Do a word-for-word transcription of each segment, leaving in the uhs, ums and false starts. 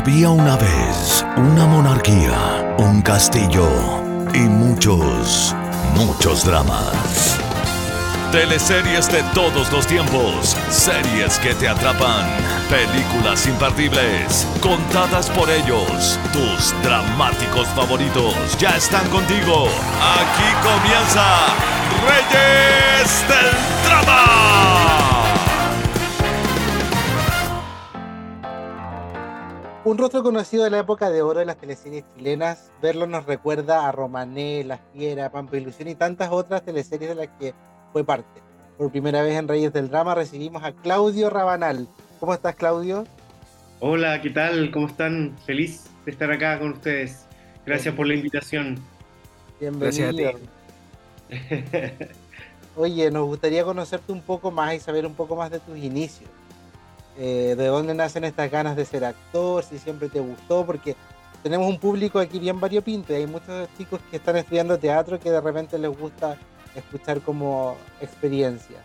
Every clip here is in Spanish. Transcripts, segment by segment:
Había una vez una monarquía, un castillo y muchos, muchos dramas. Teleseries de todos los tiempos, series que te atrapan, películas imperdibles, contadas por ellos. Tus dramáticos favoritos ya están contigo. Aquí comienza Reyes del Drama. Un rostro conocido de la época de oro de las teleseries chilenas, verlo nos recuerda a Romané, La Fiera, Pampa Ilusión y tantas otras teleseries de las que fue parte. Por primera vez en Reyes del Drama recibimos a Claudio Rabanal. ¿Cómo estás, Claudio? Hola, ¿qué tal? ¿Cómo están? Feliz de estar acá con ustedes. Gracias por la Feliz, invitación. Gracias a ti. bienvenido. Oye, nos gustaría conocerte un poco más y saber un poco más de tus inicios. Eh, ¿de dónde nacen estas ganas de ser actor? Si siempre te gustó, porque tenemos un público aquí bien variopinto y hay muchos chicos que están estudiando teatro que de repente les gusta escuchar como experiencia.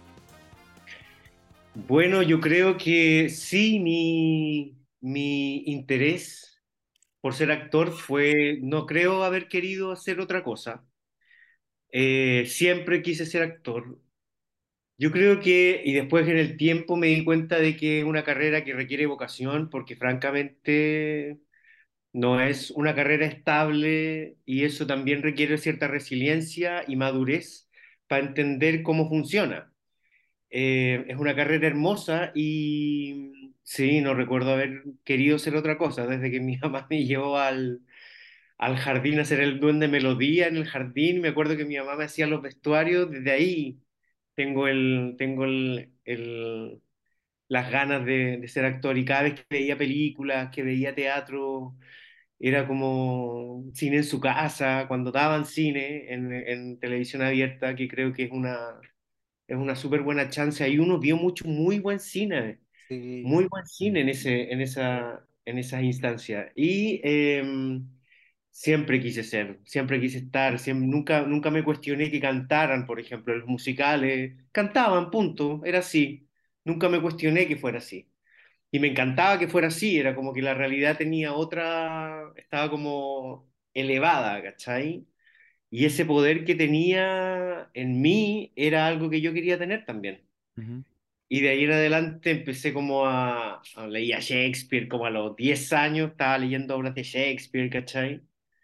Bueno, yo creo que sí, mi, mi interés por ser actor fue, no creo haber querido hacer otra cosa. Eh, siempre quise ser actor. Yo creo que, y después en el tiempo me di cuenta de que es una carrera que requiere vocación, porque francamente no es una carrera estable y eso también requiere cierta resiliencia y madurez para entender cómo funciona. Eh, es una carrera hermosa y sí, no recuerdo haber querido hacer otra cosa desde que mi mamá me llevó al, al jardín a hacer el duende melodía en el jardín. Me acuerdo que mi mamá me hacía los vestuarios, desde ahí tengo el, tengo el, el- las ganas de, de ser actor y cada vez que veía películas, que veía teatro era como cine en su casa, cuando daban cine en, en televisión abierta, que creo que es una, es una súper buena chance. Ahí uno vio mucho, muy buen cine, Sí, muy buen cine en, ese, en, esa, en esas instancias. Y eh, siempre quise ser, siempre quise estar, siempre, nunca, nunca me cuestioné que cantaran, por ejemplo, en los musicales. Cantaban, punto, era así. Nunca me cuestioné que fuera así. Y me encantaba que fuera así, era como que la realidad tenía otra, estaba como elevada, ¿cachai? Y ese poder que tenía en mí era algo que yo quería tener también. Ujú. Y de ahí en adelante empecé como a, a leer a Shakespeare, como a los diez años estaba leyendo obras de Shakespeare, ¿cachai?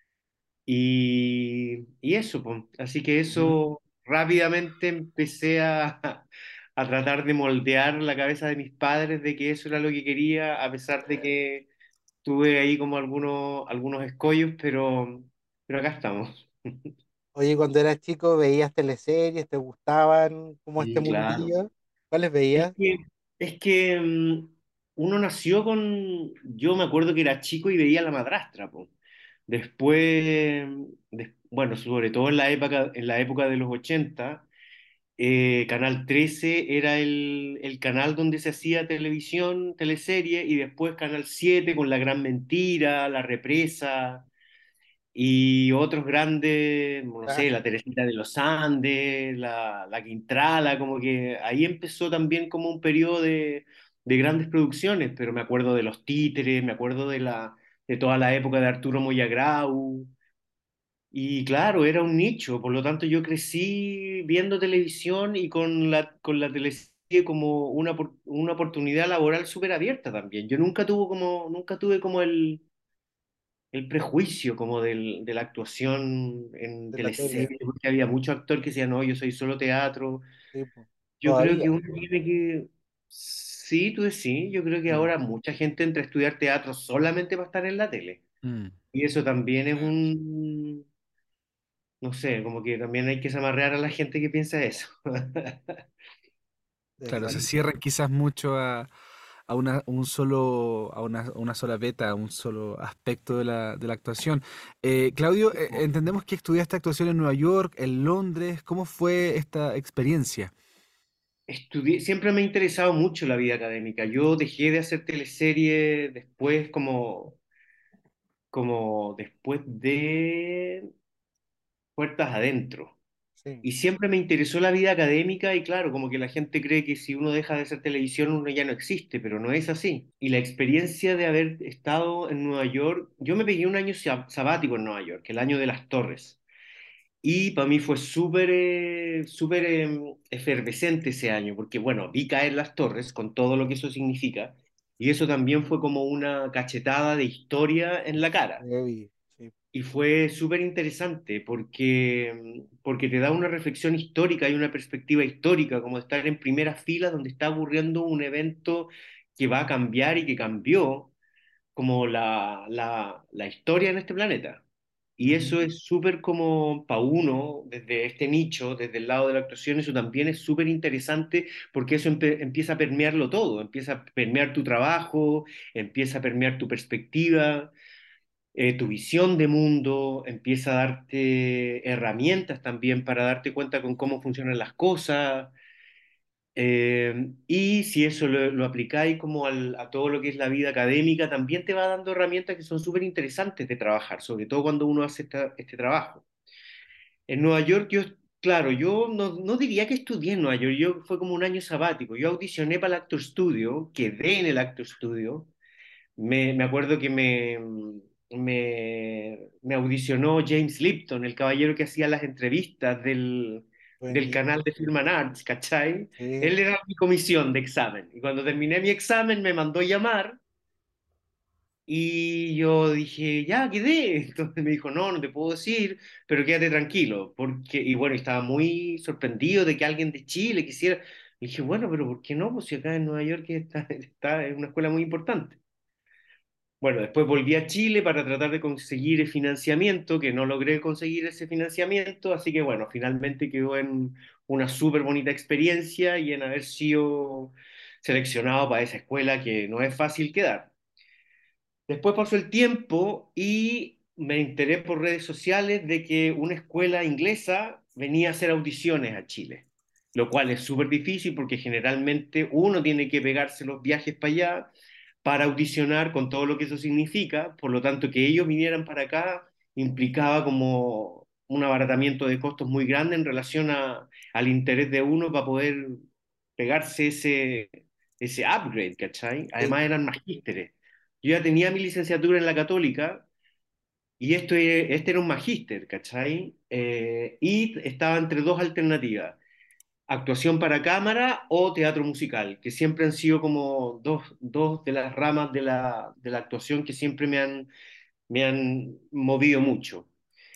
Y, y eso, pues. Así que Ujú. eso rápidamente empecé a, a tratar de moldear la cabeza de mis padres de que eso era lo que quería, a pesar de que tuve ahí como algunos, algunos escollos, pero, pero acá estamos. oye, cuando eras chico veías teleseries, ¿te gustaban como este Sí, claro. mundillo? ¿Cuáles Es veías? que, es que mm, uno nació con, yo me acuerdo que era chico y veía a La Madrastra, po. Después, des- bueno, sobre todo en la época, en la época de los ochenta, eh, Canal trece era el, el canal donde se hacía televisión, teleserie, y después Canal siete con La Gran Mentira, La Represa, y otros grandes, no sé, Clásico. la Teresita de los Andes, la, la Quintrala, como que ahí empezó también como un periodo de, de grandes producciones, pero me acuerdo de Los Títeres, me acuerdo de, la, de toda la época de Arturo Moyagrau, y claro, era un nicho, por lo tanto yo crecí viendo televisión y con la, con la teleserie como una, opor- una oportunidad laboral súper abierta también. Yo nunca tuve como, nunca tuve como el el prejuicio como del, de la actuación en De la tele, teleseries, porque había mucho actor que decía, no, yo soy solo teatro. sí, po. Yo creo Todavía. que uno tiene que, sí, tú decís, yo creo que Mm. ahora mucha gente entra a estudiar teatro solamente para estar en la tele. Mm. Y eso también es un, no sé, como que también hay que zamarrear a la gente que piensa eso. Claro, se Sí, Exacto. cierran quizás mucho a, a una, un solo, a una, a una sola beta, a un solo aspecto de la, de la actuación. Eh, Claudio, eh, entendemos que estudiaste actuación en Nueva York, en Londres. ¿Cómo fue esta experiencia? estudié, siempre me ha interesado mucho la vida académica. Yo dejé de hacer teleserie después como, como después de Puertas Adentro. Sí. Y siempre me interesó la vida académica y claro, como que la gente cree que si uno deja de hacer televisión uno ya no existe, pero no es así. Y la experiencia de haber estado en Nueva York, yo me pegué un año sab- sabático en Nueva York, el año de las Torres. Y para mí fue súper eh, súper eh, efervescente ese año, porque bueno, vi caer las torres con todo lo que eso significa, y eso también fue como una cachetada de historia en la cara. Heavy, sí. Y fue súper interesante porque, porque te da una reflexión histórica y una perspectiva histórica, como estar en primera fila donde está ocurriendo un evento que va a cambiar y que cambió como la, la, la historia en este planeta. Y Ujú. eso es súper como para uno, desde este nicho, desde el lado de la actuación, eso también es súper interesante porque eso empe- empieza a permearlo todo, empieza a permear tu trabajo, empieza a permear tu perspectiva, eh, tu visión de mundo, empieza a darte herramientas también para darte cuenta con cómo funcionan las cosas. Eh, y si eso lo, lo aplicáis como al- a todo lo que es la vida académica, también te va dando herramientas que son súper interesantes de trabajar, sobre todo cuando uno hace esta- este trabajo. En Nueva York, yo, claro, yo no, no diría que estudié en Nueva York, yo fue como un año sabático. Yo audicioné para el Actor Studio, quedé en el Actor Studio. Me, me acuerdo que me, me, me audicionó James Lipton, el caballero que hacía las entrevistas del, del canal de Buenísimo. Film and Arts, ¿cachai? Sí. Él era mi comisión de examen. Y cuando terminé mi examen me mandó llamar y yo dije, ya quedé. Entonces me dijo, no, no te puedo decir, pero quédate tranquilo. Porque, y bueno, estaba muy sorprendido de que alguien de Chile quisiera. Le dije, bueno, pero ¿por qué no? Pues si acá en Nueva York está, está en una escuela muy importante. Bueno, después volví a Chile para tratar de conseguir el financiamiento, que no logré conseguir ese financiamiento, así que bueno, finalmente quedó en una súper bonita experiencia y en haber sido seleccionado para esa escuela que no es fácil quedar. Después pasó el tiempo y me enteré por redes sociales de que una escuela inglesa venía a hacer audiciones a Chile, lo cual es súper difícil porque generalmente uno tiene que pegarse los viajes para allá para audicionar con todo lo que eso significa, por lo tanto que ellos vinieran para acá implicaba como un abaratamiento de costos muy grande en relación a, al interés de uno para poder pegarse ese, ese upgrade, ¿cachai? Sí. Además eran magísteres. Yo ya tenía mi licenciatura en la Católica y esto, e- este era un magíster, ¿cachai? Eh, y estaba entre dos alternativas, actuación para cámara o teatro musical, que siempre han sido como dos, dos de las ramas de la, de la actuación que siempre me han, me han movido mucho.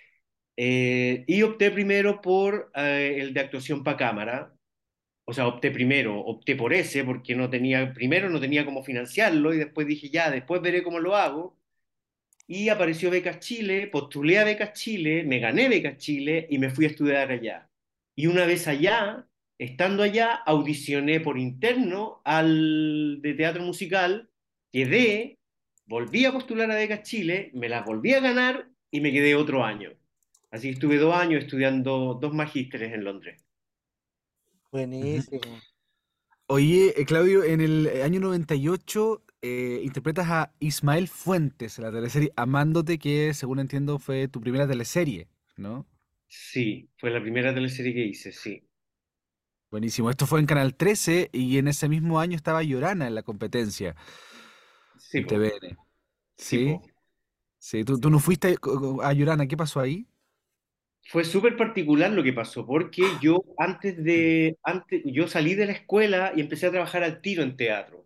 Eh, y opté primero por eh, el de actuación para cámara, o sea, opté primero, opté por ese porque no tenía, primero no tenía cómo financiarlo y después dije, ya, después veré cómo lo hago. Y apareció Becas Chile, postulé a Becas Chile, me gané Becas Chile y me fui a estudiar allá. Y una vez allá, estando allá, audicioné por interno al de teatro musical, quedé, volví a postular a Becas Chile, me las volví a ganar y me quedé otro año. Así que estuve dos años estudiando dos magísteres en Londres. Ujú. Buenísimo. Oye, eh, Claudio, en el eh, año noventa y ocho eh, interpretas a Ismael Fuentes en la teleserie Amándote, que según entiendo fue tu primera teleserie, ¿no? Sí, fue la primera teleserie que hice, sí. Buenísimo. Esto fue en Canal trece y en ese mismo año estaba Llorana en la competencia Sí, en po, T V N. sí, ¿Sí? po. Sí, ¿tú, tú no fuiste co- co- a Llorana? ¿Qué pasó ahí? Fue súper particular lo que pasó, porque yo antes de, antes, yo salí de la escuela y empecé a trabajar al tiro en teatro.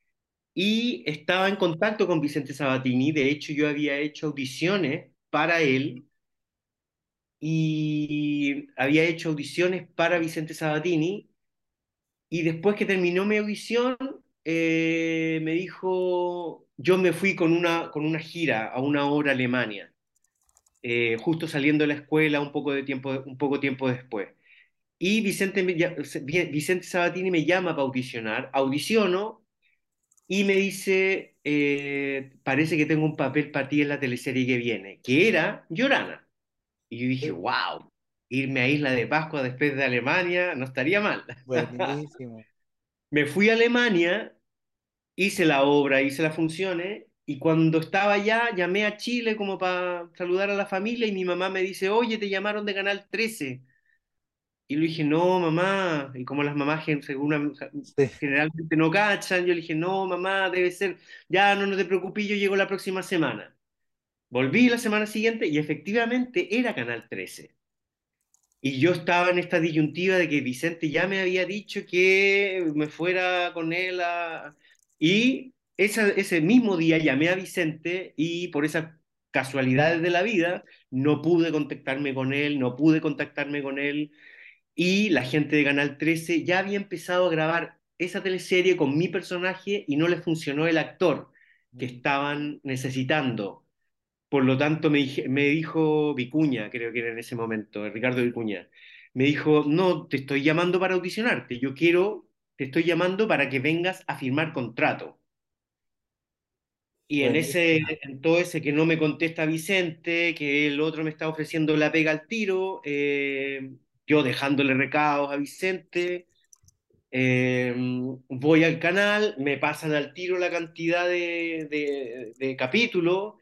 Y estaba en contacto con Vicente Sabatini, de hecho yo había hecho audiciones para él y había hecho audiciones para Vicente Sabatini y después que terminó mi audición eh, me dijo, yo me fui con una, con una gira a una obra a Alemania, eh, justo saliendo de la escuela un poco de tiempo, un poco tiempo después. Y Vicente, me lla- Vicente Sabatini me llama para audicionar, audiciono y me dice, eh, parece que tengo un papel para ti en la teleserie que viene, que era Llorana. Y yo dije, Sí. wow, irme a Isla de Pascua después de Alemania no estaría mal. Buenísimo. Me fui a Alemania, hice la obra, hice las funciones. Y cuando estaba allá, llamé a Chile como para saludar a la familia y mi mamá me dice, oye, te llamaron de Canal trece. Y le dije, no, mamá, y como las mamás gen- según, Sí. generalmente no cachan, yo le dije, no, mamá, debe ser, ya no, no te preocupes, yo llego la próxima semana. Volví la semana siguiente y efectivamente era Canal trece. Y yo estaba en esta disyuntiva de que Vicente ya me había dicho que me fuera con él a... Y esa- ese mismo día llamé a Vicente y por esas casualidades de la vida no pude contactarme con él, no pude contactarme con él y la gente de Canal trece ya había empezado a grabar esa teleserie con mi personaje y no les funcionó el actor que Mm. estaban necesitando. Por lo tanto, me, dije- me dijo Vicuña, creo que era en ese momento, Ricardo Vicuña, me dijo, no, te estoy llamando para audicionarte, yo quiero, te estoy llamando para que vengas a firmar contrato. Y en ese, Buenísimo. en todo ese que no me contesta Vicente, que el otro me está ofreciendo la pega al tiro, eh, yo dejándole recados a Vicente, eh, voy al canal, me pasan al tiro la cantidad de, de, de capítulos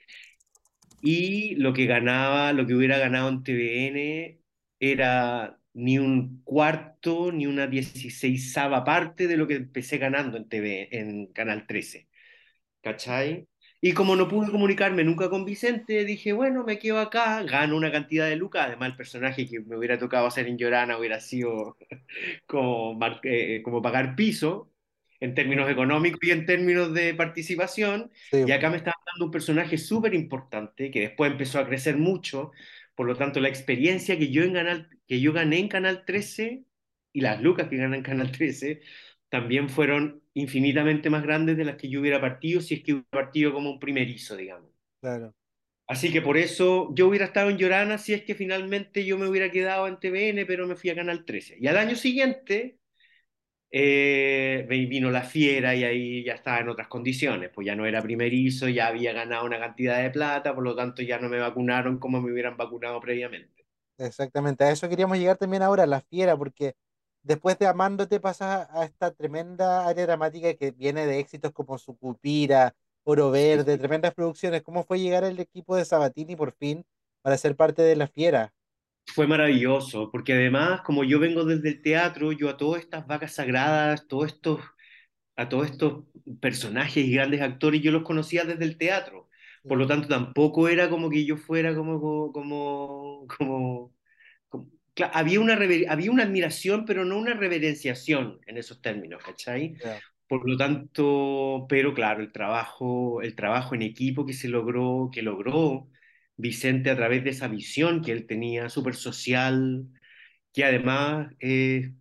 y lo que ganaba, lo que hubiera ganado en T V N era ni un cuarto ni una dieciseisava parte de lo que empecé ganando en T V, en Canal trece. ¿Cachai? Y como no pude comunicarme nunca con Vicente, dije, bueno, me quedo acá, gano una cantidad de lucas. Además, el personaje que me hubiera tocado hacer en Llorana hubiera sido como, mar- eh, como pagar piso en términos Mm. económicos y en términos de participación. Sí, Y acá me estaban dando un personaje súper importante que después empezó a crecer mucho. Por lo tanto, la experiencia que yo, en Canal, que yo gané en Canal trece y las lucas que gané en Canal trece también fueron infinitamente más grandes de las que yo hubiera partido si es que hubiera partido como un primerizo, digamos. claro. Así que por eso yo hubiera estado en Llorana si es que finalmente yo me hubiera quedado en T V N, pero me fui a Canal trece. Y al año siguiente eh, me vino La Fiera y ahí ya estaba en otras condiciones, pues ya no era primerizo, ya había ganado una cantidad de plata, por lo tanto ya no me vacunaron como me hubieran vacunado previamente. Exactamente, a eso queríamos llegar también ahora, La Fiera, porque después de Amándote pasas a, a esta tremenda área dramática que viene de éxitos como Sucupira, Oro Sí, Verde, tremendas producciones. ¿Cómo fue llegar al equipo de Sabatini por fin para ser parte de La Fiera? fue maravilloso, porque además, como yo vengo desde el teatro, yo a todas estas vacas sagradas, todos estos a todos estos personajes y grandes actores, yo los conocía desde el teatro. Por Sí, lo tanto, tampoco era como que yo fuera como, como, como, como- como- Cla- había una, rever- había una admiración, pero no una reverenciación en esos términos, ¿cachai? ya. Por lo tanto, pero claro, el trabajo, el trabajo en equipo que se logró, que logró Vicente a través de esa visión que él tenía, súper social, que además eh,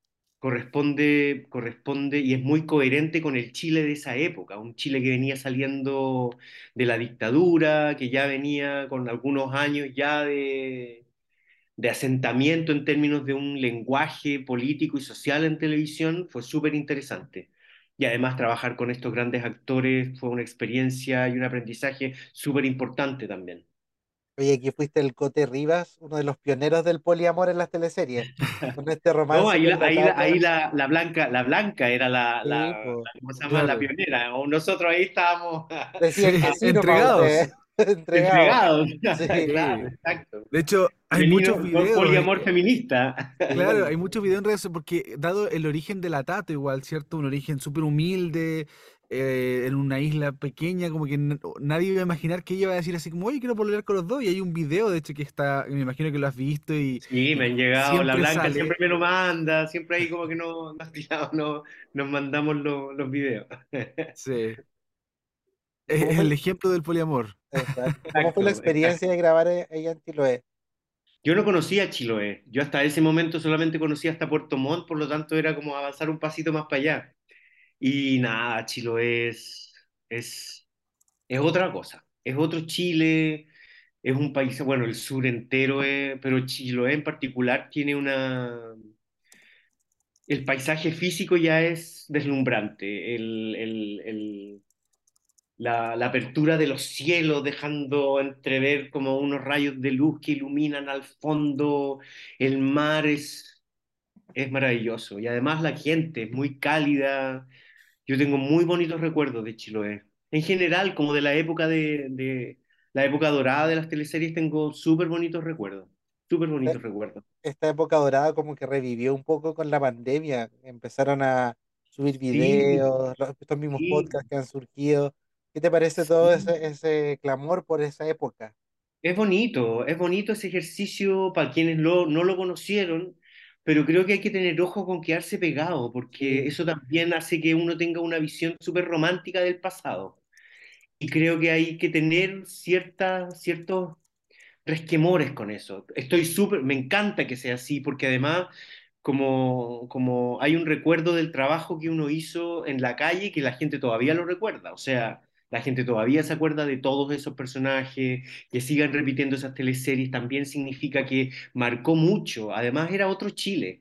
corresponde, corresponde y es muy coherente con el Chile de esa época, un Chile que venía saliendo de la dictadura, que ya venía con algunos años ya de, de asentamiento en términos de un lenguaje político y social en televisión, fue súper interesante. Y además trabajar con estos grandes actores fue una experiencia y un aprendizaje súper importante también. Oye, aquí fuiste el Cote Rivas, uno de los pioneros del poliamor en las teleseries, con este No, romance ahí, con la, la ahí, la, ahí Tata. la, la Blanca, la Blanca era la, Sí, la, pues, la- ¿cómo se llama? La Claro, pionera. O nosotros ahí estábamos decían que sí, sí nomás entregados. ustedes, entregados. entregados. Sí, Claro, Sí. exacto. De hecho, hay muchos Poliamor, videos. eh, poliamor feminista. sí, Claro, hay muchos videos en redes sociales porque dado el origen de la Tato igual, ¿cierto? Un origen súper humilde, eh, en una isla pequeña, como que n- nadie iba a imaginar que ella iba a decir así como, oye, quiero pololear con los dos. Y hay un video, de hecho, que está, me imagino que lo has visto y, Sí, me y han llegado. La siempre Blanca siempre sale. me lo manda. Siempre ahí como que no, nos, tiramos, no, nos mandamos los, los videos. Sí, ¿y es cómo es fue, el ejemplo del poliamor. exacto, cómo fue la Exacto, experiencia exacto. de grabar e- ella en Chiloé? Yo no conocía a Chiloé. Yo hasta ese momento solamente conocía hasta Puerto Montt, por lo tanto era como avanzar un pasito más para allá. Y nada, Chiloé es, es, es otra cosa. Es otro Chile, es un país, bueno, el sur entero, es- pero Chiloé en particular tiene una... El paisaje físico ya es deslumbrante. El, el, el- la, la apertura de los cielos, dejando entrever como unos rayos de luz que iluminan al fondo. El mar es, es maravilloso. Y además la gente es muy cálida. Yo tengo muy bonitos recuerdos de Chiloé. En general, como de la época de, de la época dorada de las teleseries, tengo súper bonitos recuerdos. Súper Eh, bonitos recuerdos. esta época dorada como que revivió un poco con la pandemia. Empezaron a subir Sí, videos, los- estos mismos sí, podcasts que han surgido. ¿Qué te parece todo sí. ese, ese clamor por esa época? Es bonito, es bonito ese ejercicio para quienes lo- no lo conocieron, pero creo que hay que tener ojo con quedarse pegado, porque Sí, eso también hace que uno tenga una visión súper romántica del pasado. Y creo que hay que tener cierta, ciertos resquemores con eso. Estoy súper, me encanta que sea así, porque además, como, como hay un recuerdo del trabajo que uno hizo en la calle, que la gente todavía lo recuerda. O sea, la gente todavía se acuerda de todos esos personajes, que sigan repitiendo esas teleseries, también significa que marcó mucho. Además, era otro Chile.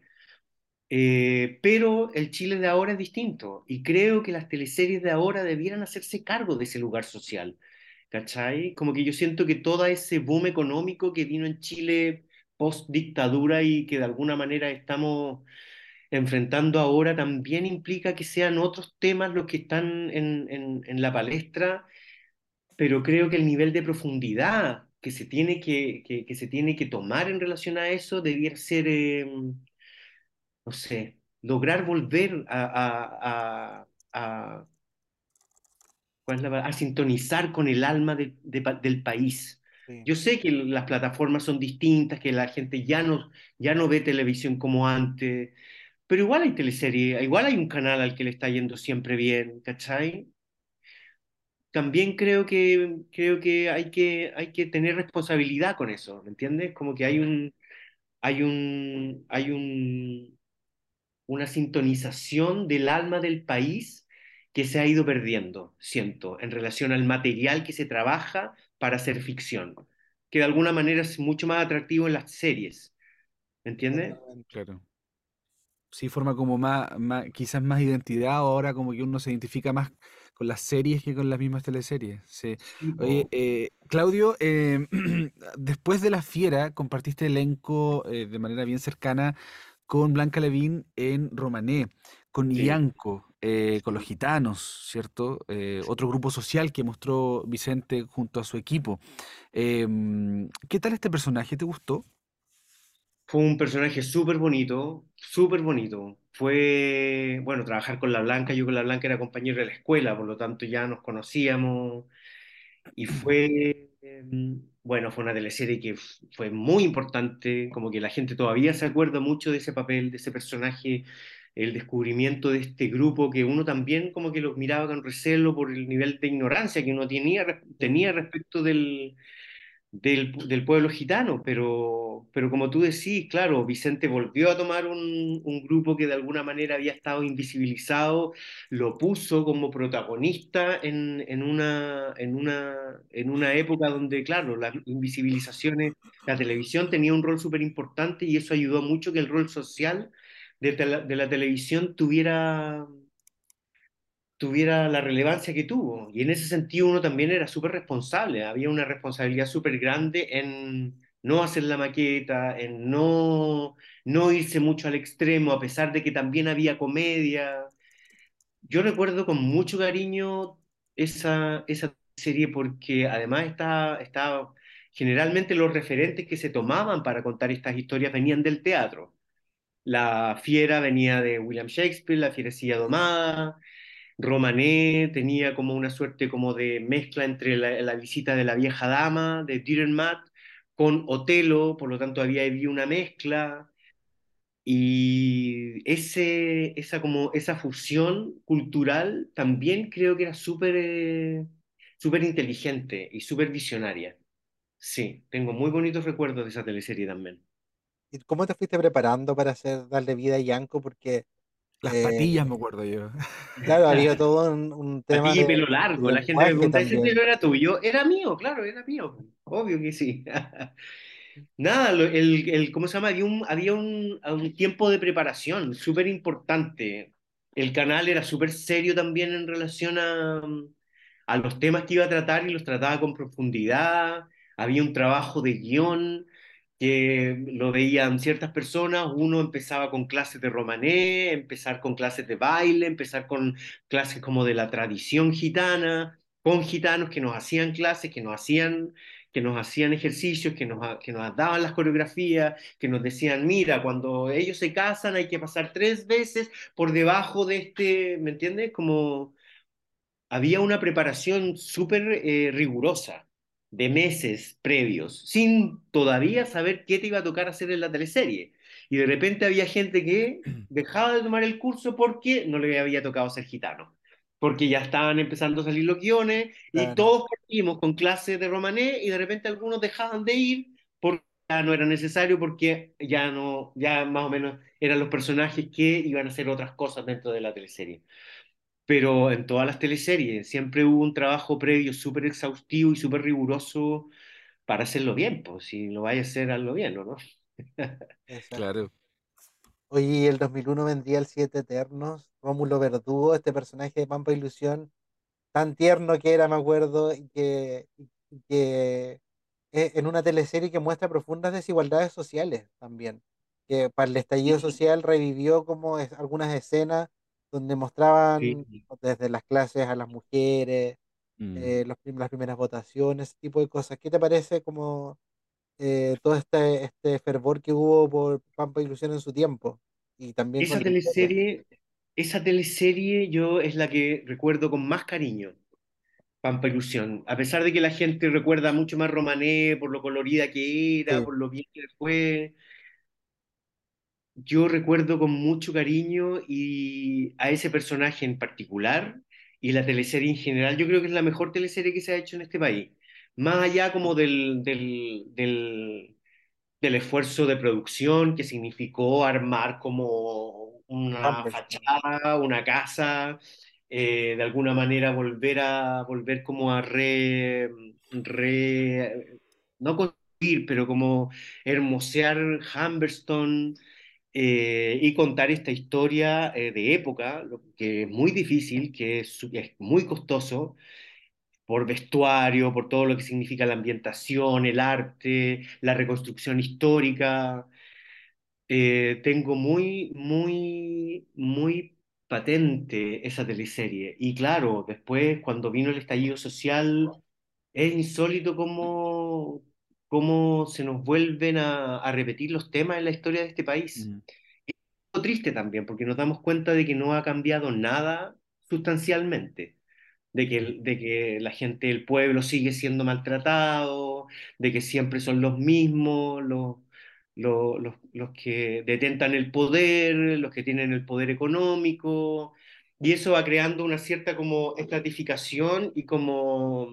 Eh, pero el Chile de ahora es distinto y creo que las teleseries de ahora debieran hacerse cargo de ese lugar social, ¿cachai? Como que yo siento que todo ese boom económico que vino en Chile post dictadura y que de alguna manera estamos enfrentando ahora también implica que sean otros temas los que están en, en, en la palestra, pero creo que el nivel de profundidad que se tiene que, que, que se tiene que tomar en relación a eso debiera ser... eh, no sé, lograr volver a, a, a, a- ¿cuál es la palabra? A sintonizar con el alma de- de pa- del país. sí. Yo sé que las plataformas son distintas, que la gente ya no, ya no ve televisión como antes, pero igual hay teleserie, igual hay un canal al que le está yendo siempre bien, ¿cachai? También creo que, creo que hay que, hay que tener responsabilidad con eso, ¿me entiendes? Como que hay un, hay un, hay un, una sintonización del alma del país que se ha ido perdiendo, siento, en relación al material que se trabaja para hacer ficción, que de alguna manera es mucho más atractivo en las series, ¿me entiendes? Totalmente. Claro. Sí, forma como más, más, quizás más identidad, o ahora como que uno se identifica más con las series que con las mismas teleseries. Sí. Sí, Oye, po. eh, Claudio, eh, después de La Fiera compartiste elenco eh, de manera bien cercana con Blanca Lavín en Romané, con Sí. Ianco, eh, con Los Gitanos, ¿cierto? Eh, otro grupo social que mostró Vicente junto a su equipo. Em, ¿qué tal este personaje? ¿Te gustó? Fue un personaje súper bonito, súper bonito. Fue, bueno, trabajar con la Blanca, yo con la Blanca era compañero de la escuela, por lo tanto ya nos conocíamos. Y fue, eh, bueno, fue una teleserie que f- fue muy importante, como que la gente todavía se acuerda mucho de ese papel, de ese personaje, el descubrimiento de este grupo que uno también como que los miraba con recelo por el nivel de ignorancia que uno tenía, res- Sí. tenía respecto del, del, del pueblo gitano, pero, pero como tú decís, claro, Vicente volvió a tomar un, un grupo que de alguna manera había estado invisibilizado, lo puso como protagonista en, en una, en una, en una época donde, claro, las invisibilizaciones, la televisión tenía un rol súper importante y eso ayudó mucho que el rol social de, tele- de la televisión tuviera tuviera la relevancia que tuvo. Y en ese sentido uno también era súper responsable, había una responsabilidad súper grande en no hacer la maqueta, en no, no irse mucho al extremo, a pesar de que también había comedia. Yo recuerdo con mucho cariño esa, esa serie porque además está, está, generalmente los referentes que se tomaban para contar estas historias venían del teatro. La Fiera venía de William Shakespeare, La Fierecilla Domada, Romané tenía como una suerte como de mezcla entre la, la visita de la vieja dama de Dürrenmatt con Otelo, por lo tanto había había una mezcla y ese, esa, como, esa fusión cultural también creo que era súper eh, súper inteligente y súper visionaria. Sí, tengo muy bonitos recuerdos de esa teleserie también. ¿Y cómo te fuiste preparando para hacer darle vida a Yanko? Porque, Las eh, patillas, me acuerdo yo. claro, había todo un, un A tema ti, de, pelo de largo, la gente me lenguaje pregunta, ¿ese también. pelo era tuyo? Era mío, claro, era mío. Obvio que sí. Nada, lo- el, el- ¿cómo se llama? Había un, había un, un tiempo de preparación súper importante. El canal era súper serio también en relación a, a los temas que iba a tratar y los trataba con profundidad. Había un trabajo de guión que lo veían ciertas personas. Uno empezaba con clases de romané, empezar con clases de baile, empezar con clases como de la tradición gitana, con gitanos que nos hacían clases, que nos hacían que nos hacían ejercicios, que nos, que nos daban las coreografías, que nos decían, mira, cuando ellos se casan hay que pasar tres veces por debajo de este, ¿me entiendes? Como había una preparación súper eh, rigurosa de meses previos, sin todavía saber qué te iba a tocar hacer en la teleserie. Y de repente había gente que dejaba de tomar el curso porque no le había tocado ser gitano, porque ya estaban empezando a salir los guiones y Claro, todos partimos con clases de romané y de repente algunos dejaban de ir porque ya no era necesario, porque ya no, ya más o menos eran los personajes que iban a hacer otras cosas dentro de la teleserie. Pero en todas las teleseries siempre hubo un trabajo previo súper exhaustivo y súper riguroso para hacerlo bien, pues si lo vaya a hacer, hazlo bien, ¿o no? exacto. Claro. Oye, y el dos mil uno vendría el Siete Eternos, Rómulo Verdugo, este personaje de Pampa Ilusión, tan tierno que era, me acuerdo, y que, y que eh, en una teleserie que muestra profundas desigualdades sociales también, que para el estallido Sí, social revivió como es- algunas escenas donde mostraban sí. desde las clases a las mujeres, Mm. eh, los prim- las primeras votaciones, ese tipo de cosas. ¿Qué te parece como eh, todo este, este fervor que hubo por Pampa Ilusión en su tiempo? Y también con Esa la historia. teleserie, esa teleserie yo es la que recuerdo con más cariño, Pampa Ilusión. A pesar de que la gente recuerda mucho más Romané por lo colorida que era, Sí, por lo bien que fue, yo recuerdo con mucho cariño y a ese personaje en particular y la teleserie en general. Yo creo que es la mejor teleserie que se ha hecho en este país. Más allá como del, del, del, del esfuerzo de producción que significó armar como una Humberstone. fachada, una casa, eh, de alguna manera volver a volver como a re, re no construir, pero como hermosear Humberstone, eh, y contar esta historia eh, de época, lo que es muy difícil, que es, es muy costoso por vestuario, por todo lo que significa la ambientación, el arte, la reconstrucción histórica. Eh, tengo muy, muy, muy patente esa teleserie. Y claro, después, cuando vino el estallido social, es insólito cómo, cómo se nos vuelven a, a repetir los temas en la historia de este país. Mm. Triste también, porque nos damos cuenta de que no ha cambiado nada sustancialmente, de que, de que la gente del pueblo sigue siendo maltratado, de que siempre son los mismos, los, los, los, los que detentan el poder, los que tienen el poder económico, y eso va creando una cierta como estratificación y como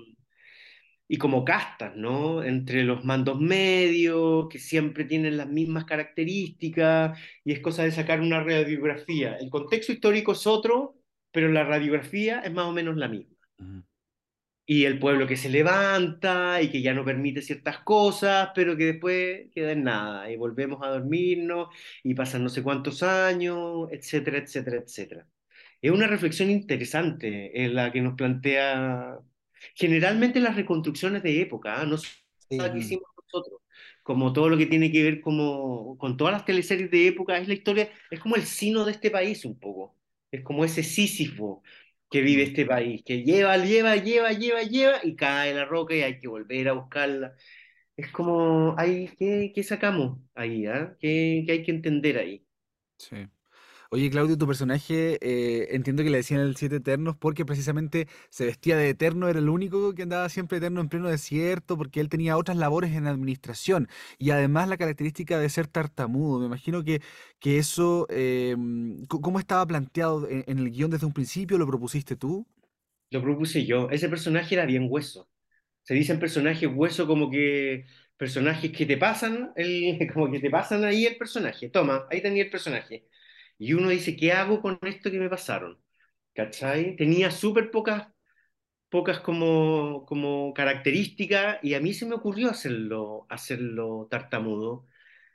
y como castas, ¿no? Entre los mandos medios, que siempre tienen las mismas características, y es cosa de sacar una radiografía. El contexto histórico es otro, pero la radiografía es más o menos la misma. Mm. Y el pueblo que se levanta y que ya no permite ciertas cosas, pero que después queda en nada, y volvemos a dormirnos, y pasan no sé cuántos años, etcétera, etcétera, etcétera. Es una reflexión interesante en la que nos plantea generalmente las reconstrucciones de época, ¿ah? No es nada Sí, que Mm. hicimos nosotros, como todo lo que tiene que ver como, con todas las teleseries de época, es la historia, es como el sino de este país un poco, es como ese Sísifo que vive Mm. este país, que lleva, lleva, lleva, lleva, lleva y cae la roca y hay que volver a buscarla. Es como, hay, ¿qué, qué sacamos ahí? ¿Ah? ¿Qué, qué hay que entender ahí? Sí. Oye, Claudio, tu personaje, eh, entiendo que le decían el Siete Eternos porque precisamente se vestía de eterno, era el único que andaba siempre eterno en pleno desierto, porque él tenía otras labores en administración y además la característica de ser tartamudo. Me imagino que, que eso, eh, c- ¿cómo estaba planteado en, en el guión desde un principio? ¿Lo propusiste tú? Lo propuse yo. Ese personaje era bien hueso. Se dicen personajes hueso como que personajes que te pasan, el, como que te pasan ahí el personaje. Toma, ahí tenía el personaje. Y uno dice, ¿qué hago con esto que me pasaron? ¿Cachai? Tenía súper pocas, pocas como, como características y a mí se me ocurrió hacerlo, hacerlo tartamudo.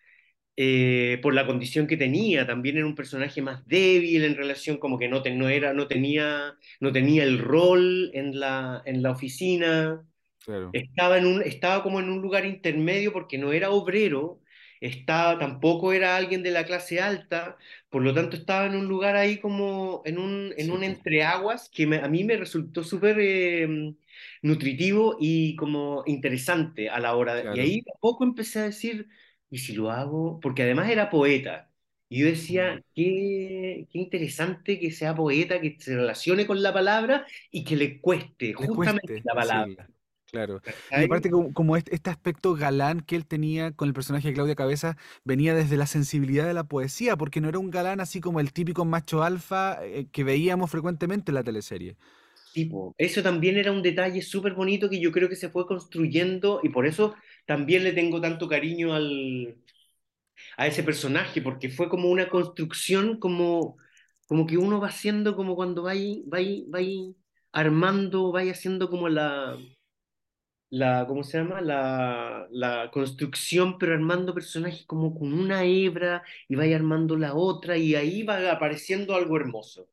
Eh, por la condición que tenía, también era un personaje más débil en relación, como que no, te- no era, no tenía, no tenía el rol en la, en la oficina. Claro. Estaba, en un, estaba como en un lugar intermedio porque no era obrero estaba, tampoco era alguien de la clase alta, por lo tanto estaba en un lugar ahí como en un, en Sí, un po, entreaguas que me- a mí me resultó súper eh, nutritivo y como interesante a la hora. de- y claro. ahí de a poco empecé a decir, ¿y si lo hago? Porque además era poeta. Y yo Mm. decía, qué, qué interesante que sea poeta, que se relacione con la palabra y que le cueste Le justamente cueste la palabra. decirla, claro. Y ¿Cachai? aparte como, como este, este aspecto galán que él tenía con el personaje de Claudia Cabeza venía desde la sensibilidad de la poesía, porque no era un galán así como el típico macho alfa eh, que veíamos frecuentemente en la teleserie. Tipo, eso también era un detalle súper bonito que yo creo que se fue construyendo y por eso también le tengo tanto cariño al, a ese personaje, porque fue como una construcción, como, como que uno va haciendo como cuando va ahí, va ahí- va ahí armando, va ahí haciendo como la, la, ¿cómo se llama? La, la construcción, pero armando personajes como con una hebra y va ahí armando la otra y ahí va apareciendo algo hermoso.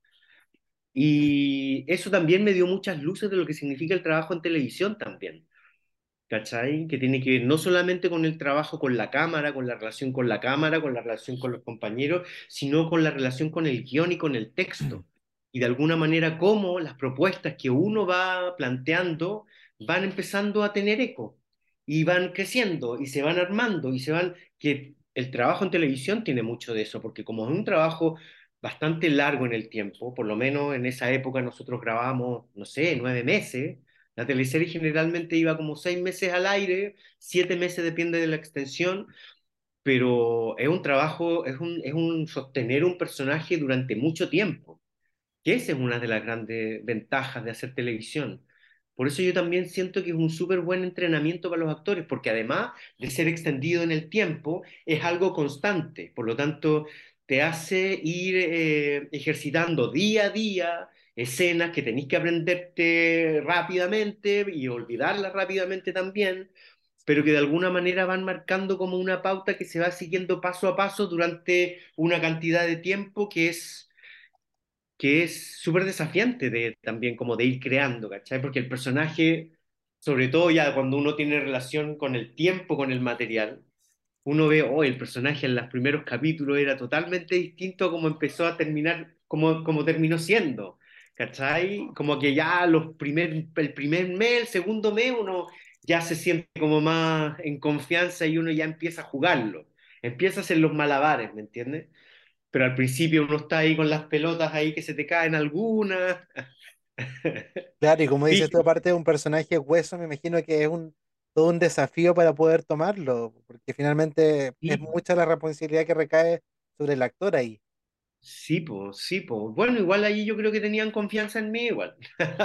Y eso también me dio muchas luces de lo que significa el trabajo en televisión también. ¿Cachai? Que tiene que ver no solamente con el trabajo con la cámara, con la relación con la cámara, con la relación con los compañeros, sino con la relación con el guión y con el texto. Y de alguna manera cómo las propuestas que uno va planteando van empezando a tener eco y van creciendo y se van armando y se van... que el trabajo en televisión tiene mucho de eso, porque como es un trabajo bastante largo en el tiempo, por lo menos en esa época nosotros grabábamos, no sé, nueve meses. La teleserie generalmente iba como seis meses al aire, siete meses depende de la extensión, pero es un trabajo, es un, es un sostener un personaje durante mucho tiempo, que esa es una de las grandes ventajas de hacer televisión. Por eso yo también siento que es un súper buen entrenamiento para los actores, porque además de ser extendido en el tiempo, es algo constante. Por lo tanto, te hace ir eh, ejercitando día a día escenas que tenéis que aprenderte rápidamente y olvidarlas rápidamente también, pero que de alguna manera van marcando como una pauta que se va siguiendo paso a paso durante una cantidad de tiempo que es que es súper desafiante de, también como de ir creando, ¿cachai? Porque el personaje, sobre todo ya cuando uno tiene relación con el tiempo, con el material, uno ve, oh, el personaje en los primeros capítulos era totalmente distinto a como empezó a terminar, como, como terminó siendo, ¿cachai? Como que ya los primer, el primer mes, el segundo mes, uno ya se siente como más en confianza y uno ya empieza a jugarlo, empieza a hacer los malabares, ¿me entiendes? Pero al principio uno está ahí con las pelotas ahí que se te caen algunas. Claro, y como dices tú, Fíjate, aparte de un personaje hueso, me imagino que es un todo un desafío para poder tomarlo, porque finalmente es sí, mucha la responsabilidad que recae sobre el actor ahí. sí, po, sí, po. Bueno, igual ahí yo creo que tenían confianza en mí igual.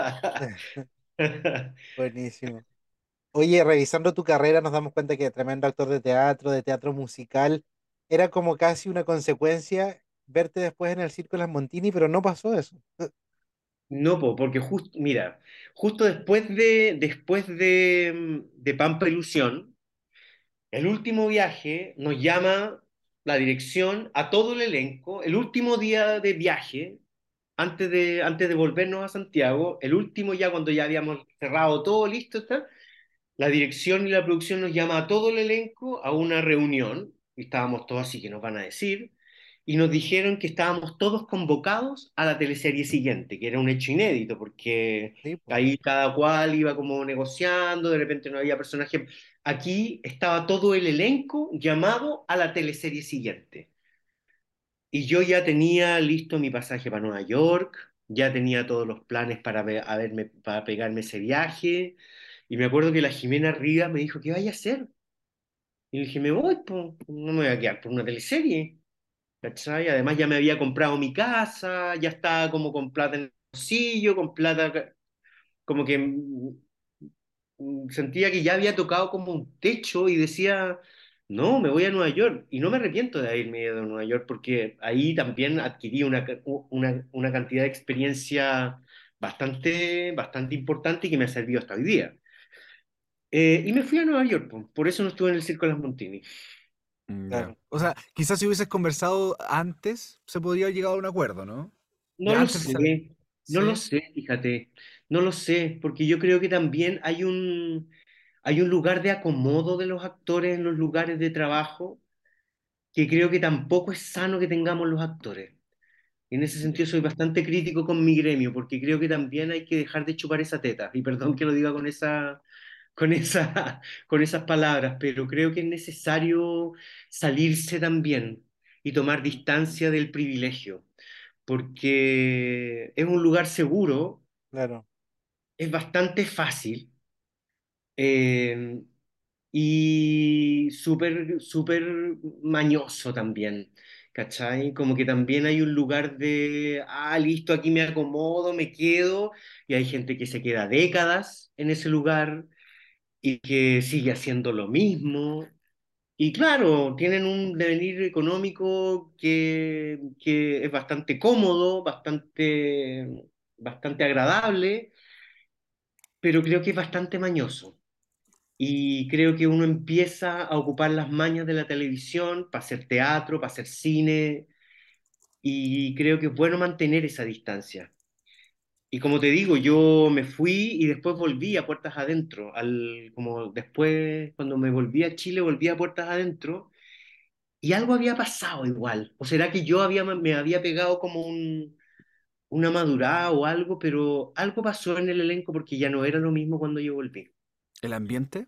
Buenísimo. Oye, revisando tu carrera nos damos cuenta que tremendo actor de teatro, de teatro musical, era como casi una consecuencia verte después en el Circo de las Montini, pero no pasó eso. No, po, porque justo, mira, justo después de, después de, de Pampa Ilusión, el último viaje nos llama la dirección a todo el elenco, el último día de viaje, antes de, antes de volvernos a Santiago, el último ya cuando ya habíamos cerrado todo, listo, está, la dirección y la producción nos llama a todo el elenco a una reunión, y estábamos todos así que nos van a decir, y nos dijeron que estábamos todos convocados a la teleserie siguiente, que era un hecho inédito, porque Sí, pues. ahí cada cual iba como negociando, de repente no había personaje. Aquí estaba todo el elenco llamado a la teleserie siguiente. Y yo ya tenía listo mi pasaje para Nueva York, ya tenía todos los planes para, ve- a verme, para pegarme ese viaje. Y me acuerdo que la Jimena Rivas me dijo, ¿qué vaya a hacer? Y le dije, me voy, pues, no me voy a quedar por una teleserie. ¿Cachai? Además ya me había comprado mi casa, ya estaba como con plata en el bolsillo, con plata, como que mm, mm, sentía que ya había tocado como un techo y decía, no, me voy a Nueva York. Y no me arrepiento de haberme ido a Nueva York porque ahí también adquirí una, ca- una, una cantidad de experiencia bastante, bastante importante y que me ha servido hasta hoy día. Eh, y me fui a Nueva York, po. Por eso no estuve en el Circo de las Montini. Mm, ya. Claro. O sea, quizás si hubieses conversado antes, se podría haber llegado a un acuerdo, ¿no? No Ya lo antes de salir. sé, no lo Sí. sé, fíjate, no lo sé, porque yo creo que también hay un, hay un lugar de acomodo de los actores en los lugares de trabajo que creo que tampoco es sano que tengamos los actores. En ese sentido soy bastante crítico con mi gremio, porque creo que también hay que dejar de chupar esa teta. Y perdón que lo diga con esa, con esa, con esas palabras, pero creo que es necesario salirse también y tomar distancia del privilegio, porque es un lugar seguro, Claro, es bastante fácil, eh, y súper, súper mañoso también, ¿cachai? Como que también hay un lugar de, ah, listo, aquí me acomodo, me quedo, y hay gente que se queda décadas en ese lugar y que sigue haciendo lo mismo. Y claro, tienen un devenir económico que, que es bastante cómodo, bastante, bastante agradable, pero creo que es bastante mañoso. Y creo que uno empieza a ocupar las mañas de la televisión para hacer teatro, para hacer cine, y creo que es bueno mantener esa distancia. Y como te digo, yo me fui y después volví a puertas adentro. Al, como después, cuando me volví a Chile, volví a puertas adentro y algo había pasado igual. ¿O será que yo había, me había pegado como un, una madurada o algo? Pero algo pasó en el elenco porque ya no era lo mismo cuando yo volví. ¿El ambiente?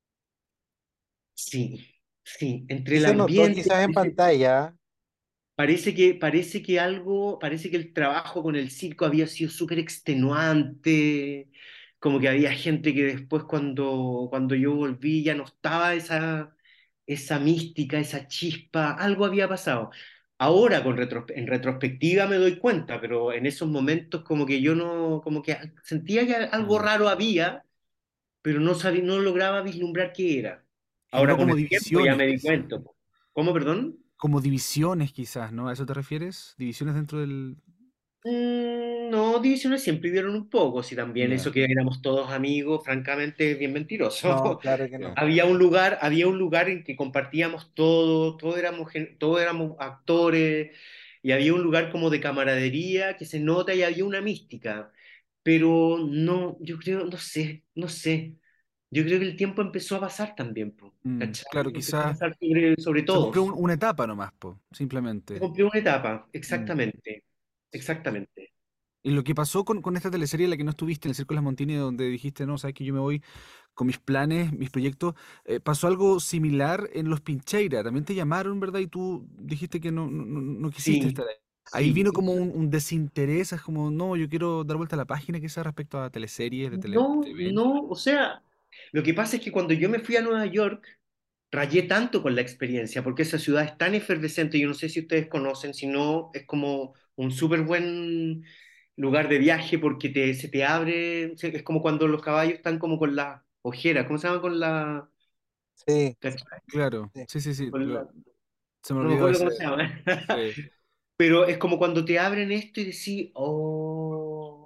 Sí, sí, entre sí el se notó ambiente, quizás en pantalla. parece que, parece que algo, parece que el trabajo con el circo había sido súper extenuante, como que había gente que después cuando, cuando yo volví ya no estaba esa, esa mística, esa chispa, algo había pasado. Ahora con retro- en retrospectiva me doy cuenta, pero en esos momentos como que yo no, como que sentía que algo Mm. raro había, pero no sabía, no lograba vislumbrar qué era. Ahora Generó con como el tiempo ya divisiones, me di quizás. cuenta. ¿Cómo, perdón? Como divisiones, quizás, ¿no? ¿A eso te refieres? Divisiones dentro del... Mm, no, divisiones siempre hubieron un poco, si también eso Ya, que éramos todos amigos, francamente, es bien No, mentiroso. claro que ya. no. Había un lugar, había un lugar en que compartíamos todo, todos éramos, gen- todos éramos actores, y había un lugar como de camaradería que se nota y había una mística. Pero no, yo creo, no sé, no sé. Yo creo que el tiempo empezó a pasar también, po, Mm, ¿cachai? claro, Empezó a quizás pasar sobre, sobre se cumplió todos. un- una etapa nomás, po, Se simplemente. cumplió una etapa, Mm. exactamente, exactamente. Y lo que pasó con, con esta teleserie en la que no estuviste, en el Circo de las Montini, donde dijiste, no, sabes que yo me voy con mis planes, mis proyectos, eh, pasó algo similar en Los Pincheira. También te llamaron, ¿verdad? Y tú dijiste que no, no, no- no quisiste Sí, estar ahí. Ahí sí. vino como un, un desinterés, es como, no, yo quiero dar vuelta a la página, quizás respecto a teleseries, de tele, No, T V. no, o sea, lo que pasa es que cuando yo me fui a Nueva York, rayé tanto con la experiencia, porque esa ciudad es tan efervescente, yo no sé si ustedes conocen, si no, es como un súper buen lugar de viaje porque te, se te abre, se- es como cuando los caballos están como con la ojera, ¿cómo se llama? Con la, Sí, ¿cachai? Claro, sí. sí, sí, sí, Con lo- la- se me no me olvidó acuerdo ese. cómo se llama. Sí. Pero es como cuando te abren esto y decís, oh,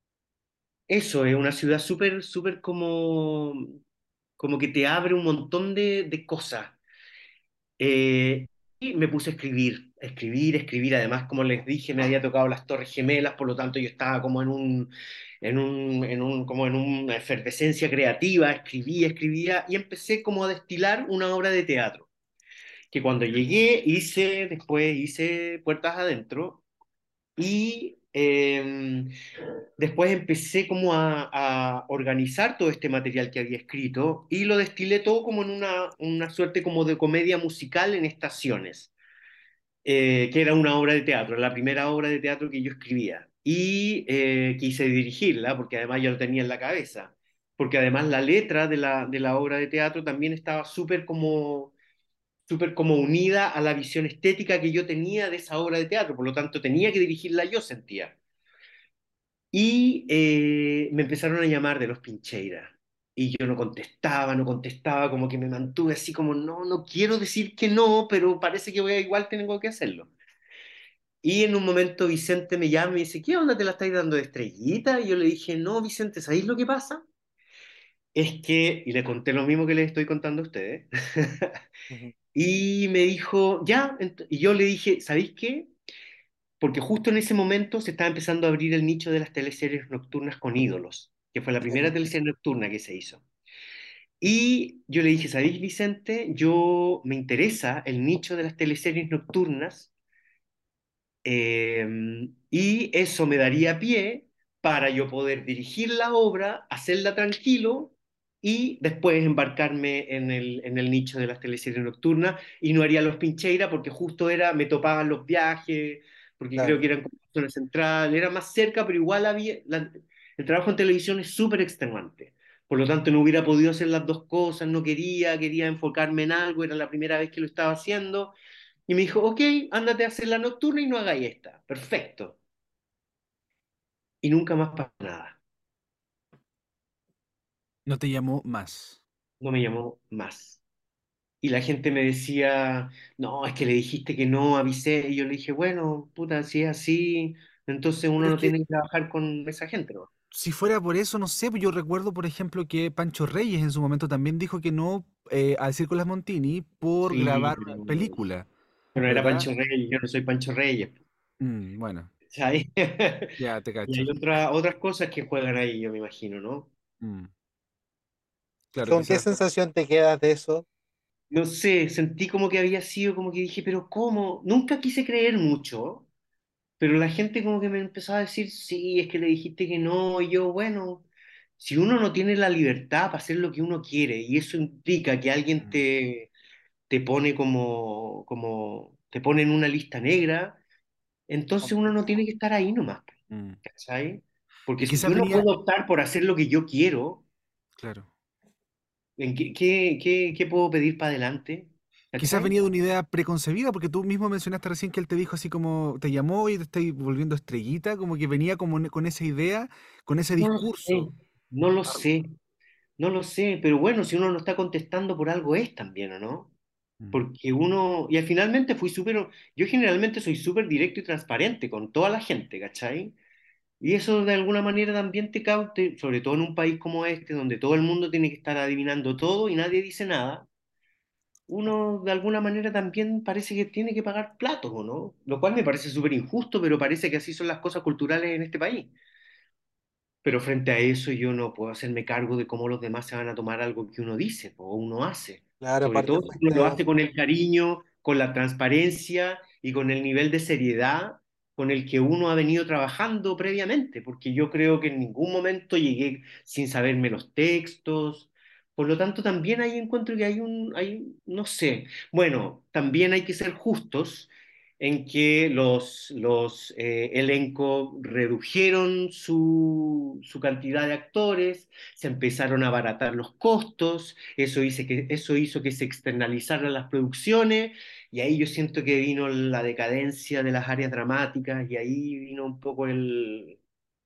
eso es una ciudad súper, súper como, como que te abre un montón de, de cosas. Eh, y me puse a escribir, a escribir, a escribir. Además, como les dije, me había tocado las Torres Gemelas, por lo tanto yo estaba como en un, en un, en un, como en una efervescencia creativa, escribía, escribía, y empecé como a destilar una obra de teatro, que cuando llegué hice, después hice Puertas Adentro, y eh, después empecé como a, a organizar todo este material que había escrito y lo destilé todo como en una, una suerte como de comedia musical en estaciones, eh, que era una obra de teatro, la primera obra de teatro que yo escribía. Y eh, quise dirigirla porque además yo lo tenía en la cabeza, porque además la letra de la, de la obra de teatro también estaba súper como súper como unida a la visión estética que yo tenía de esa obra de teatro, por lo tanto tenía que dirigirla yo, sentía. Y eh, me empezaron a llamar de los Pincheira. Y yo no contestaba, no contestaba, como que me mantuve así como, no, no quiero decir que no, pero parece que voy a, igual tengo que hacerlo. Y en un momento Vicente me llama y me dice, ¿qué onda te la estáis dando de estrellita? Y yo le dije, no, Vicente, ¿sabéis lo que pasa? Es que, y le conté lo mismo que les estoy contando a ustedes, Ujú. y me dijo, ya, ent- y yo le dije, ¿sabéis qué? Porque justo en ese momento se estaba empezando a abrir el nicho de las teleseries nocturnas con ídolos, que fue la primera Sí, teleserie nocturna que se hizo. Y yo le dije, ¿sabéis, Vicente? Yo me interesa el nicho de las teleseries nocturnas, eh, y eso me daría pie para yo poder dirigir la obra, hacerla tranquilo y después embarcarme en el, en el nicho de las teleseries nocturnas y no haría los Pincheira porque justo era, me topaban los viajes, porque creo Claro. que eran como zona central, era más cerca, pero igual había, la- el trabajo en televisión es súper extenuante. Por lo tanto, no hubiera podido hacer las dos cosas, no quería, quería enfocarme en algo, era la primera vez que lo estaba haciendo y me dijo, ok, ándate a hacer la nocturna y no hagáis esta. Perfecto. Y nunca más pasó nada. No te llamó más. No me llamó más. Y la gente me decía, no, es que le dijiste que no, avisé. Y yo le dije, bueno, puta, si es así, entonces uno Pero es no que tiene que trabajar con esa gente, ¿no? si fuera por eso, no sé, pues yo recuerdo, por ejemplo, que Pancho Reyes en su momento también dijo que no eh, al Circo Las Montini por Sí, grabar pero, una película, pero era ¿verdad? Pancho Reyes, yo no soy Pancho Reyes. Mm, bueno, ¿Sabes? ya te Y cacho. hay otra, otras cosas que juegan ahí, yo me imagino, ¿no? Mm, ¿Y claro, con qué quizás. sensación te quedas de eso? No sé, sentí como que había sido, como que dije, pero ¿cómo? Nunca quise creer mucho. Pero la gente como que me empezaba a decir, sí, es que le dijiste que no, y yo, bueno, si uno no tiene la libertad para hacer lo que uno quiere, y eso implica que alguien Mm, te, te pone como, como, te pone en una lista negra, entonces uno no tiene que estar ahí nomás, mm. ¿cachai? Porque Y si quizás yo no venía, puedo optar por hacer lo que yo quiero, claro, ¿en qué, qué, qué, qué puedo pedir para adelante? quizás ¿Cachai? venía de una idea preconcebida, porque tú mismo mencionaste recién que él te dijo así como, te llamó y te estoy volviendo estrellita, como que venía como con esa idea, con ese No lo sé, discurso. no lo Ah, sé, no lo sé, pero bueno, si uno no está contestando por algo es también, ¿o no? mm, Porque uno, y finalmente fui súper, yo generalmente soy súper directo y transparente con toda la gente, ¿cachai? Y eso de alguna manera también te caute, sobre todo en un país como este, donde todo el mundo tiene que estar adivinando todo y nadie dice nada, uno de alguna manera también parece que tiene que pagar platos, ¿o no? Lo cual me parece súper injusto, pero parece que así son las cosas culturales en este país. Pero frente a eso yo no puedo hacerme cargo de cómo los demás se van a tomar algo que uno dice o uno hace. Claro, Sobre aparte todo si uno fuiste lo un... hace con el cariño, con la transparencia y con el nivel de seriedad con el que uno ha venido trabajando previamente, porque yo creo que en ningún momento llegué sin saberme los textos. Por lo tanto, también ahí encuentro que hay un, hay, no sé, bueno, también hay que ser justos en que los, los eh, elencos redujeron su, su cantidad de actores, se empezaron a abaratar los costos, eso hizo que, eso hizo que se externalizaran las producciones, y ahí yo siento que vino la decadencia de las áreas dramáticas, y ahí vino un poco el,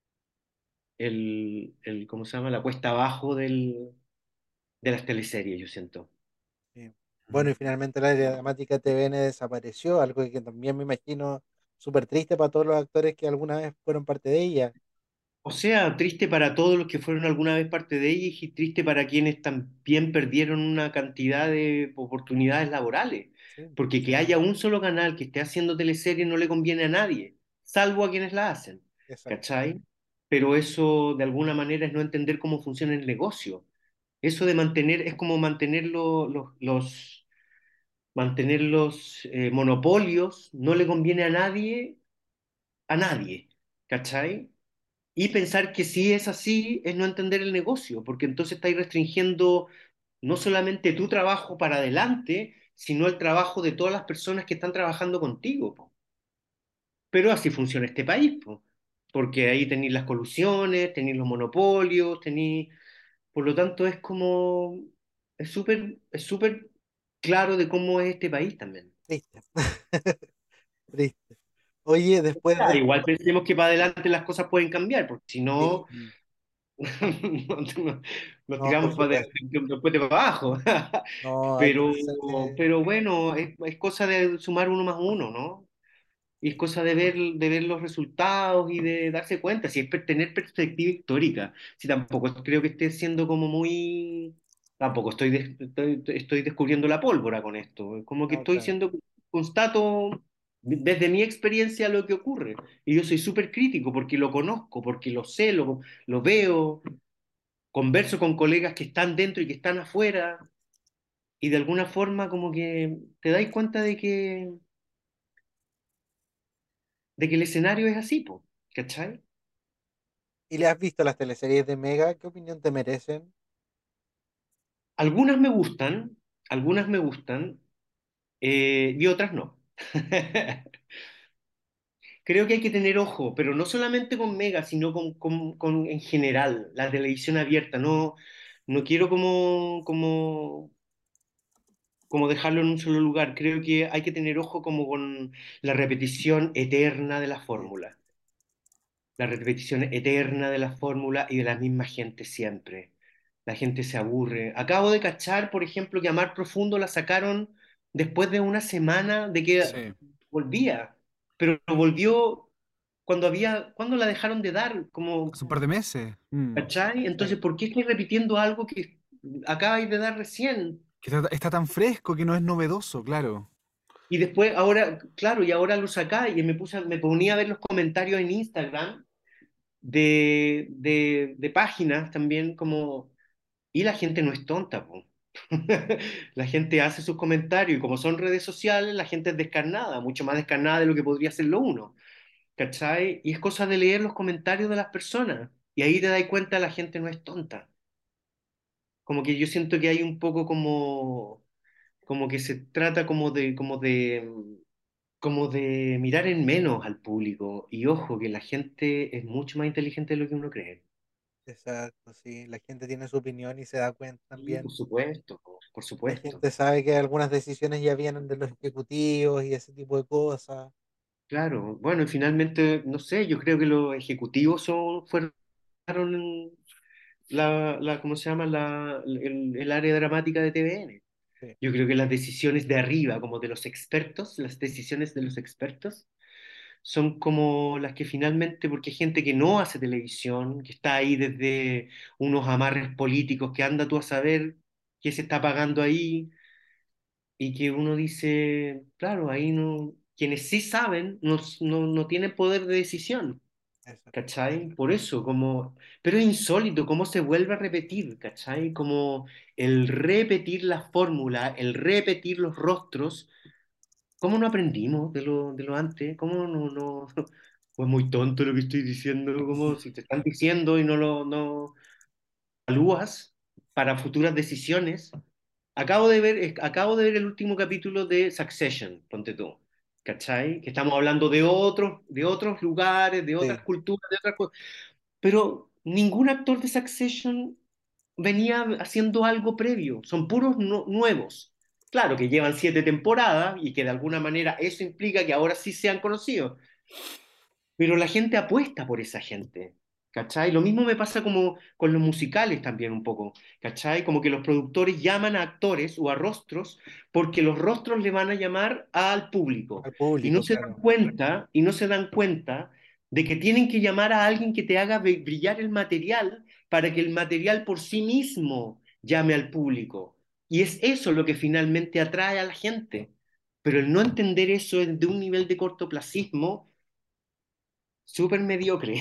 el, el ¿cómo se llama? La cuesta abajo del, de las teleseries, yo siento. Sí. Bueno, y mm. finalmente la área dramática T V N desapareció, algo que también me imagino súper triste para todos los actores que alguna vez fueron parte de ella. O sea, triste para todos los que fueron alguna vez parte de ella y triste para quienes también perdieron una cantidad de oportunidades laborales. Sí, Porque que haya un solo canal que esté haciendo teleseries no le conviene a nadie, salvo a quienes la hacen. exacto. ¿Cachai? Pero eso de alguna manera es no entender cómo funciona el negocio. Eso de mantener, es como mantener lo- los, los, mantener los eh, monopolios, no le conviene a nadie, a nadie. ¿Cachai? Y pensar que si es así es no entender el negocio, porque entonces estáis restringiendo no solamente tu trabajo para adelante, sino el trabajo de todas las personas que están trabajando contigo, po. Pero así funciona este país, po. Porque ahí tenéis las colusiones, tenéis los monopolios, tenéis... Por lo tanto, es como... Es súper es súper claro de cómo es este país también. Triste. Triste. Oye, después de Ah, esto, igual pensemos que para adelante las cosas pueden cambiar, porque si sí, no, Mm. nos, nos no, por tiramos para supuesto. adelante, después de para abajo. No, hay que Pero, hacerle, pero bueno, es, es cosa de sumar uno más uno, ¿no? Y es sí, cosa de ver, de ver los resultados y de darse cuenta, si es per- tener perspectiva histórica. Si tampoco creo que esté siendo como muy... Tampoco estoy, des- estoy, estoy descubriendo la pólvora con esto. Es como que no, estoy claro. siendo, constato desde mi experiencia lo que ocurre. Y yo soy súper crítico porque lo conozco, porque lo sé, lo, lo veo. converso con colegas que están dentro y que están afuera, y de alguna forma como que te dais cuenta de que, de que el escenario es así, po, ¿cachai? ¿Y le has visto las teleseries de Mega? ¿Qué opinión te merecen? Algunas me gustan, algunas me gustan, eh, y otras no. Creo que hay que tener ojo, pero no solamente con Mega, sino con, con- con- en general, la televisión abierta. No, no quiero como, como, como dejarlo en un solo lugar. Creo que hay que tener ojo como con la repetición eterna de la Sí, fórmula. La repetición eterna de la fórmula y de la misma gente siempre. La gente se aburre. Acabo de cachar, por ejemplo, que Amar Profundo la sacaron después de una semana de que Sí, volvía, pero volvió cuando había, cuando la dejaron de dar, como, hace un par de meses. Mm. ¿cachai? sí, Entonces, ¿por qué estoy repitiendo algo que acabáis de dar recién? Que está, está tan fresco que no es novedoso, claro. Y después, ahora, claro, y ahora lo sacáis y me puse, me ponía a ver los comentarios en Instagram de, de, de páginas también como, y la gente no es tonta, po. La gente hace sus comentarios y como son redes sociales, la gente es descarnada, mucho más descarnada de lo que podría serlo uno, ¿cachai? Y es cosa de leer los comentarios de las personas y ahí te das cuenta la gente no es tonta. Como que yo siento que hay un poco como, como que se trata como de, como de, como de mirar en menos al público y ojo que la gente es mucho más inteligente de lo que uno cree. exacto, sí. La gente tiene su opinión y se da cuenta Sí, también. por supuesto, por La supuesto. gente sabe que algunas decisiones ya vienen de los ejecutivos y ese tipo de cosas. Claro, bueno, y finalmente, no sé, yo creo que los ejecutivos son, fueron la, la, ¿cómo se llama? La, el, el área dramática de T V N. Sí, Yo creo que las decisiones de arriba, como de los expertos, las decisiones de los expertos, son como las que finalmente, porque hay gente que no hace televisión, que está ahí desde unos amarres políticos, que anda tú a saber qué se está pagando ahí, y que uno dice, claro, ahí no, quienes sí saben no, no, no tienen poder de decisión, exacto. ¿cachai? Por eso, como, pero es insólito cómo se vuelve a repetir, ¿cachai? Como el repetir la fórmula, el repetir los rostros, ¿cómo no aprendimos de lo, de lo antes? ¿Cómo no, no, fue muy tonto lo que estoy diciendo, como si te están diciendo y no lo, no evalúas para futuras decisiones? Acabo de ver, es- acabo de ver el último capítulo de Succession, ponte tú, ¿cachai? Que estamos hablando de otros, de otros lugares, de otras Sí, culturas, de otras cosas, pero ningún actor de Succession venía haciendo algo previo, son puros nu- nuevos. Claro que llevan siete temporadas y que de alguna manera eso implica que ahora sí sean conocidos, pero la gente apuesta por esa gente, ¿cachai? Lo mismo me pasa como con los musicales también un poco, ¿cachai? Como que los productores llaman a actores o a rostros porque los rostros le van a llamar al público al y no público, se dan claro. cuenta, y no se dan cuenta de que tienen que llamar a alguien que te haga br- brillar el material para que el material por sí mismo llame al público. Y es eso lo que finalmente atrae a la gente. Pero el no entender eso es de un nivel de cortoplacismo súper mediocre.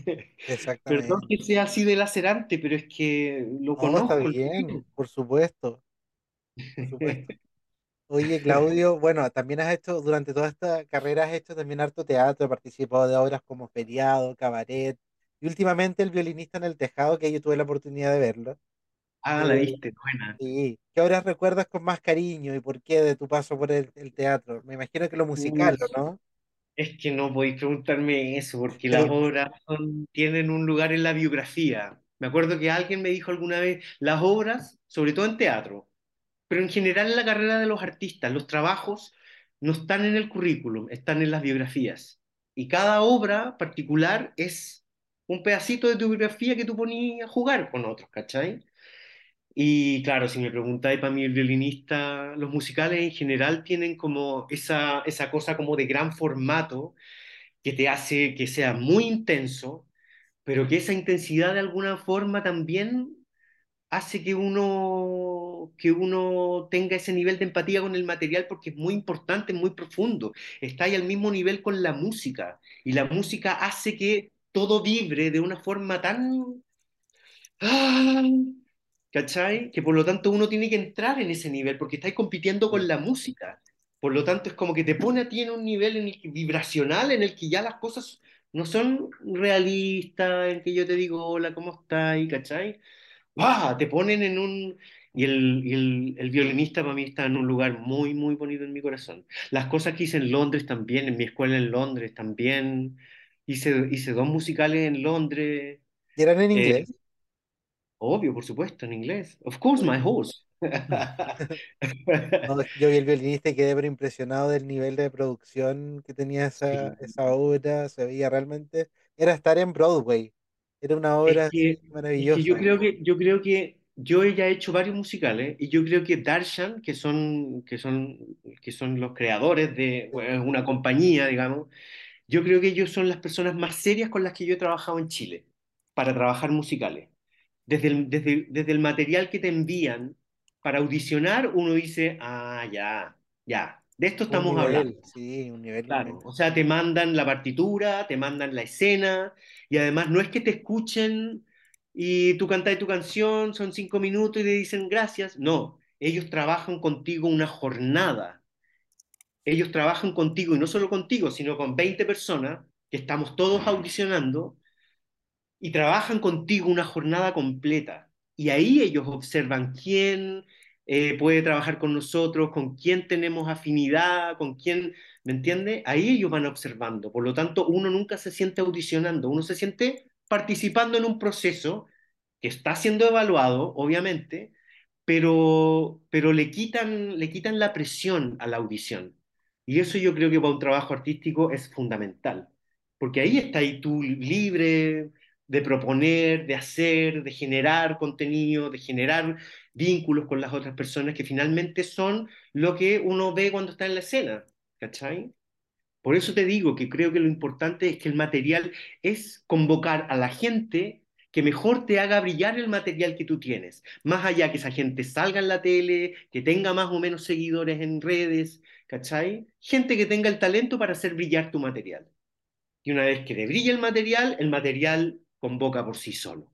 Perdón Exactamente. que sea así de lacerante, pero es que lo No, está conozco, lo bien, vivo. por supuesto, por supuesto. Oye, Claudio, bueno, también has hecho, durante toda esta carrera has hecho también harto teatro, has participado de obras como Feriado, Cabaret, y últimamente El violinista en el tejado, que yo tuve la oportunidad de verlo. Ah, la Eh, viste, buena. sí, ¿qué obras recuerdas con más cariño y por qué de tu paso por el, el teatro? Me imagino que lo musical, Uf, ¿o no? es que no podéis preguntarme eso, porque las Sí, obras son- tienen un lugar en la biografía. Me acuerdo que alguien me dijo alguna vez, las obras, sobre todo en teatro, pero en general en la carrera de los artistas, los trabajos no están en el currículum, están en las biografías. Y cada obra particular es un pedacito de tu biografía que tú ponías a jugar con otros, ¿cachai? Y claro, si me preguntáis para mí el violinista, los musicales en general tienen como esa, esa cosa como de gran formato que te hace que sea muy intenso, pero que esa intensidad de alguna forma también hace que uno, que uno tenga ese nivel de empatía con el material porque es muy importante, muy profundo. Está ahí al mismo nivel con la música y la música hace que todo vibre de una forma tan, ¡Ah! ¿Cachai? Que por lo tanto uno tiene que entrar en ese nivel porque estáis compitiendo con Sí. la música. Por lo tanto es como que te pone a ti en un nivel en el que- vibracional en el que ya las cosas no son realistas, en que yo te digo, hola, ¿cómo estás? ¿Cachai? ¡Pah! Te ponen en un... Y el, y el, el violinista para mí está en un lugar muy, muy bonito en mi corazón. Las cosas que hice en Londres también, en mi escuela en Londres también. Hice, hice dos musicales en Londres. ¿Y eran en eh, inglés? Obvio, por supuesto, en inglés. Of course, my Oye. horse. No, yo vi el violinista y quedé pero impresionado del nivel de producción que tenía esa, Sí. esa obra. Se veía realmente. Era estar en Broadway. Era una Es obra así que, es que yo maravillosa. creo que, yo creo que yo ya he hecho varios musicales y yo creo que Darshan, que son, que son, que son los creadores de Sí. bueno, una compañía, digamos, yo creo que ellos son las personas más serias con las que yo he trabajado en Chile para trabajar musicales. Desde el, desde, desde el material que te envían para audicionar, uno dice, ah, ya, ya, de esto Un estamos hablando. nivel, sí, un nivel Claro, inmenso. o sea, te mandan la partitura, te mandan la escena, y además no es que te escuchen y tú cantas tu canción, son cinco minutos y le dicen gracias. No, ellos trabajan contigo una jornada. Ellos trabajan contigo y no solo contigo, sino con veinte personas que estamos todos audicionando y trabajan contigo una jornada completa. Y ahí ellos observan quién eh, puede trabajar con nosotros, con quién tenemos afinidad, con quién, ¿me entiende? Ahí ellos van observando. Por lo tanto, uno nunca se siente audicionando, uno se siente participando en un proceso que está siendo evaluado, obviamente, pero, pero le quitan, le quitan la presión a la audición. Y eso yo creo que para un trabajo artístico es fundamental, porque ahí está ahí tú libre de proponer, de hacer, de generar contenido, de generar vínculos con las otras personas que finalmente son lo que uno ve cuando está en la escena, ¿cachai? Por eso te digo que creo que lo importante es que el material es convocar a la gente que mejor te haga brillar el material que tú tienes. Más allá que esa gente salga en la tele, que tenga más o menos seguidores en redes, ¿cachai? Gente que tenga el talento para hacer brillar tu material. Y una vez que le brille el material, el material convoca por sí solo.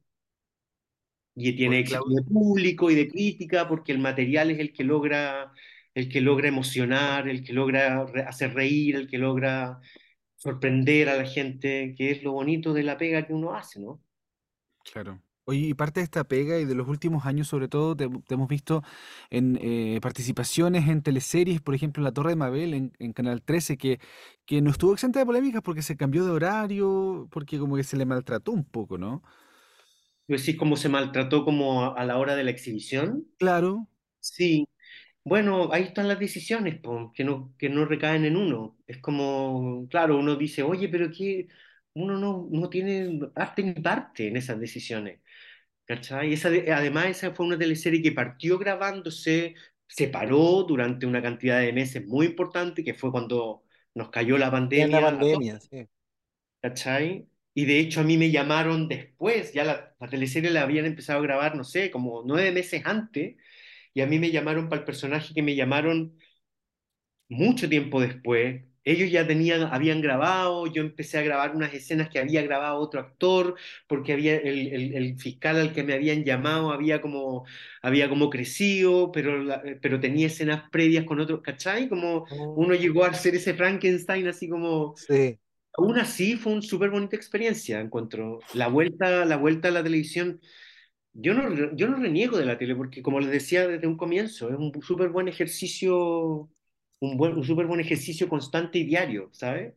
Y tiene Oye, éxito Claudio, de público y de crítica porque el material es el que logra, el que logra emocionar, el que logra re- hacer reír, el que logra sorprender a la gente, que es lo bonito de la pega que uno hace, ¿no? claro. Oye, y parte de esta pega y de los últimos años, sobre todo, te, te hemos visto en eh, participaciones en teleseries, por ejemplo, La Torre de Mabel en, en Canal trece, que, que no estuvo exenta de polémicas porque se cambió de horario, porque como que se le maltrató un poco, ¿no? Tú decís cómo se maltrató como a, a la hora de la exhibición. Claro, Sí, bueno, ahí están las decisiones, po, que no, que no recaen en uno. Es como, claro, uno dice, oye, pero que uno no, no tiene arte ni parte en esas decisiones. ¿Cachai? Esa de- además, esa fue una teleserie que partió grabándose, se paró durante una cantidad de meses muy importante, que fue cuando nos cayó la En la pandemia a todos, pandemia, sí. ¿cachai? Y de hecho a mí me llamaron después, ya la, la teleserie la habían empezado a grabar, no sé, como nueve meses antes, y a mí me llamaron para el personaje que me llamaron mucho tiempo después. Ellos ya tenían, habían grabado, yo empecé a grabar unas escenas que había grabado otro actor, porque había el, el- el fiscal al que me habían llamado había como, había como crecido, pero, la- pero tenía escenas previas con otros, ¿cachai? Como uno Oh, llegó a ser ese Frankenstein así como... sí. Aún así fue una súper bonita experiencia, encuentro. La vuelta, la vuelta a la televisión yo no, re- yo no reniego de la tele porque, como les decía desde un comienzo, es un súper buen ejercicio, un buen, un súper buen ejercicio constante y diario, ¿sabes?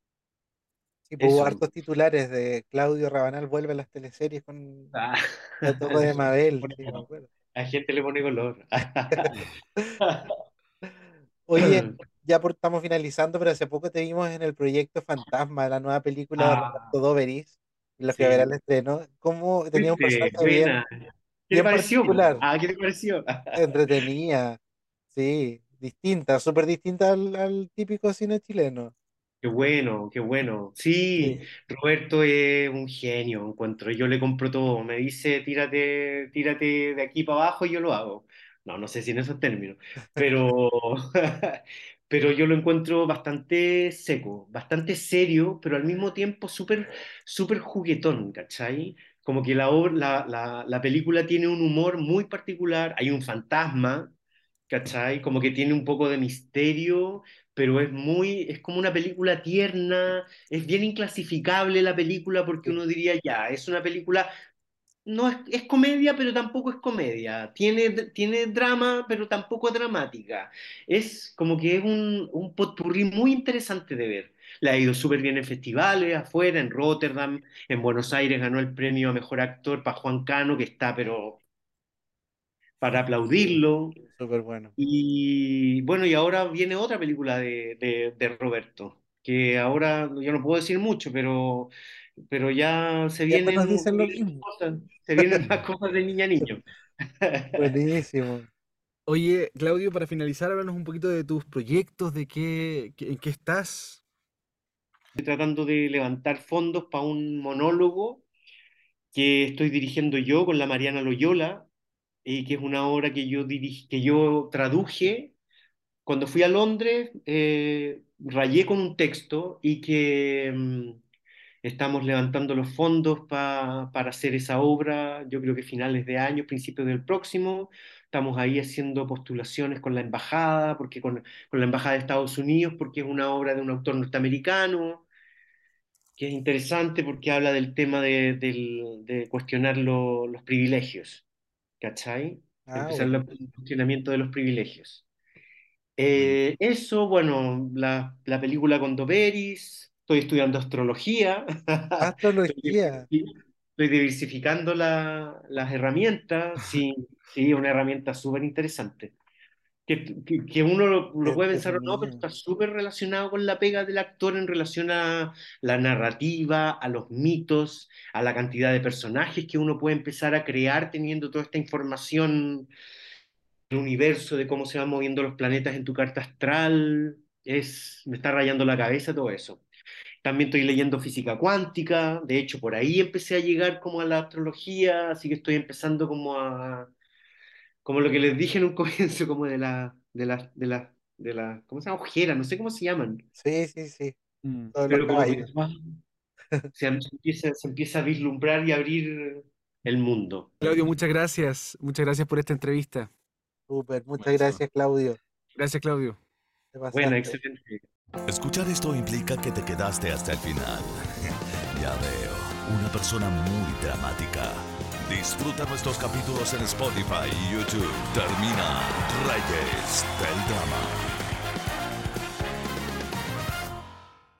Sí, pues hubo Eso. hartos titulares de Claudio Rabanal vuelve a las teleseries con Ah. La Torre de Mabel, Bueno, sí, me acuerdo. a gente le pone color. Oye, ya por- estamos finalizando, pero hace poco te vimos en el proyecto Fantasma, la nueva película de Ah, Roberto Doveris, y la fui a ver al sí. estreno. Como tenía un Fuiste, personaje bien, buena. ¿Qué te bien pareció? particular, Ah, ¿qué te pareció? entretenida, sí, distinta, súper distinta al, al típico cine chileno. Qué bueno, qué bueno. Sí, Sí. Roberto es un genio, encuentro. Yo le compro todo. Me dice, tírate, tírate de aquí para abajo y yo lo hago. No, no sé si en esos términos, pero, pero yo lo encuentro bastante seco, bastante serio, pero al mismo tiempo súper, súper juguetón, ¿cachai? como que la, obra- la, la, la película tiene un humor muy particular, hay un fantasma, ¿cachai? Como que tiene un poco de misterio, pero es muy, es como una película tierna, es bien inclasificable la película porque Sí. uno diría, ya, es una película, no es, es comedia, pero tampoco es comedia, tiene, tiene drama, pero tampoco es dramática. Es como que es un, un potpurrí muy interesante de ver. Le ha ido súper bien en festivales, afuera, en Rotterdam, en Buenos Aires ganó el premio a mejor actor para Juan Cano, que está, pero para Sí, aplaudirlo. súper bueno. Y bueno, y ahora viene otra película de, de- de Roberto, que ahora yo no puedo decir mucho, pero, pero ya se Siempre nos vienen, se dicen lo vienen mismo. cosas, se vienen más cosas de niña a niño. Buenísimo. Oye, Claudio, para finalizar, háblanos un poquito de tus proyectos, de qué, qué- en qué estás. Estoy tratando de levantar fondos para un monólogo que estoy dirigiendo yo con la Mariana Loyola, y que es una obra que yo, dirigi- que yo traduje cuando fui a Londres, eh, rayé con un texto y que mm, estamos levantando los fondos pa- para hacer esa obra, yo creo que finales de año, principios del próximo. Estamos ahí haciendo postulaciones con la embajada, porque con, con la embajada de Estados Unidos, porque es una obra de un autor norteamericano, que es interesante porque habla del tema de, del- de cuestionar lo- los privilegios, ¿cachai? Ah, Empezar bueno. el cuestionamiento de los privilegios. Eh, eso, bueno, la, la película con Doperis, estoy estudiando astrología, estoy, Astrología. estoy diversificando la- las herramientas, sí, sí, una herramienta súper interesante. Que, que, que uno lo, Qué lo puede pensar o no, pero entretenido. está súper relacionado con la pega del actor en relación a la narrativa, a los mitos, a la cantidad de personajes que uno puede empezar a crear teniendo toda esta información el universo, de cómo se van moviendo los planetas en tu carta astral. Es, me está rayando la cabeza todo eso. También estoy leyendo física cuántica, de hecho por ahí empecé a llegar como a la astrología, así que estoy empezando como a, como lo que les dije en un comienzo, como de la, de la, de la, de la, ¿cómo se llama? Ojeras, no sé cómo se llaman, Sí, sí, sí. Mm. Todos los pero como que caballos. se, se empieza, se empieza a vislumbrar y abrir el mundo. Claudio, muchas gracias. Muchas gracias por esta entrevista. Súper. Muchas Buenísimo. gracias, Claudio. Gracias, Claudio. Te Buena, pasaste. excelente. Escuchar esto implica que te quedaste hasta el final. Ya veo, una persona muy dramática. Disfruta nuestros capítulos en Spotify y YouTube. Termina Reyes del Drama.